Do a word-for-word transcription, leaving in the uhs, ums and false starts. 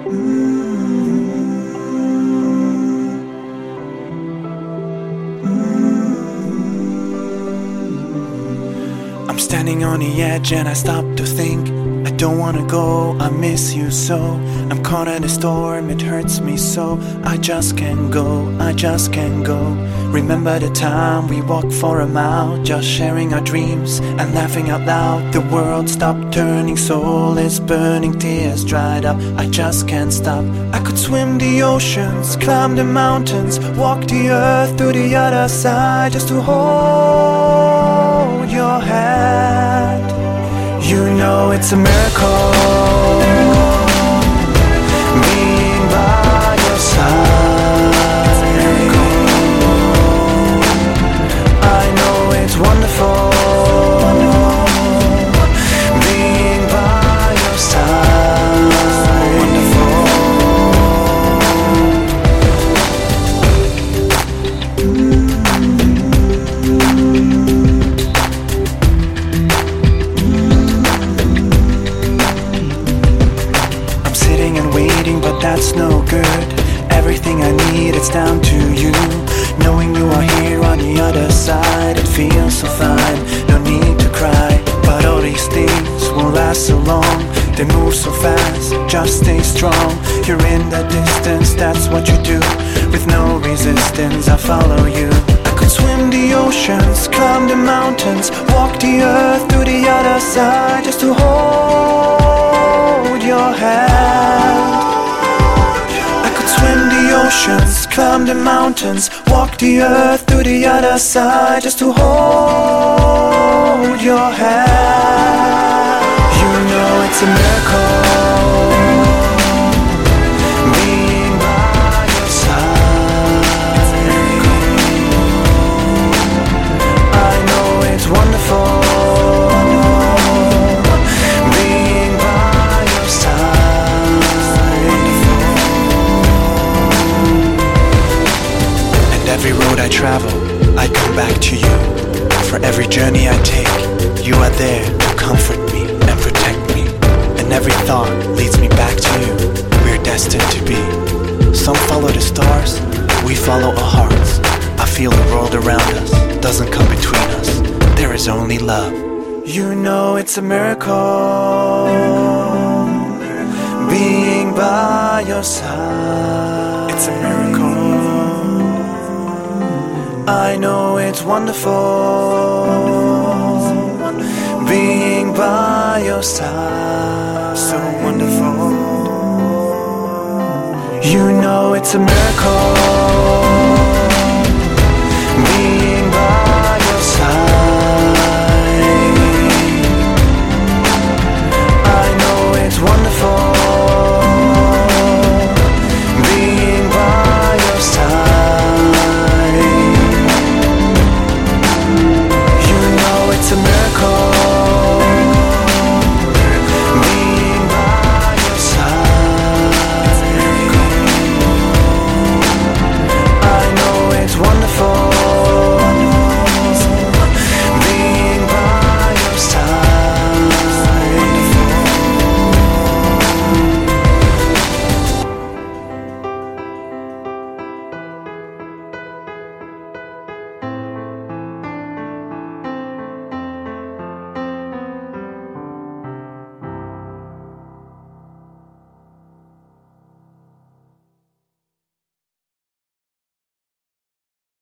I'm standing on the edge and I stop to think. I don't wanna go, I miss you so. I'm caught in a storm, it hurts me so. I just can't go, I just can't go. Remember the time we walked for a mile, just sharing our dreams and laughing out loud. The world stopped turning, soul is burning, tears dried up. I just can't stop. I could swim the oceans, climb the mountains, walk the earth to the other side, just to hold your hand. You know it's a miracle being by your side. I know it's wonderful being by your side. But that's no good. Everything I need, it's down to you. Knowing you are here on the other side, it feels so fine, no need to cry. But all these things won't last so long, they move so fast, just stay strong. You're in the distance, that's what you do. With no resistance, I follow you. I could swim the oceans, climb the mountains, walk the earth to the other side, just to hold your hand. Swim the oceans, climb the mountains, walk the earth to the other side, just to hold your hand. You know it's a miracle being by your side. I know it's wonderful being by your side. Every road I travel, I come back to you. For every journey I take, you are there to comfort me and protect me. And every thought leads me back to you. We're destined to be. Some follow the stars, we follow our hearts. I feel the world around us doesn't come between us. There is only love. You know it's a miracle being by your side. It's a miracle. I know it's wonderful being by your side. So wonderful. You know it's a miracle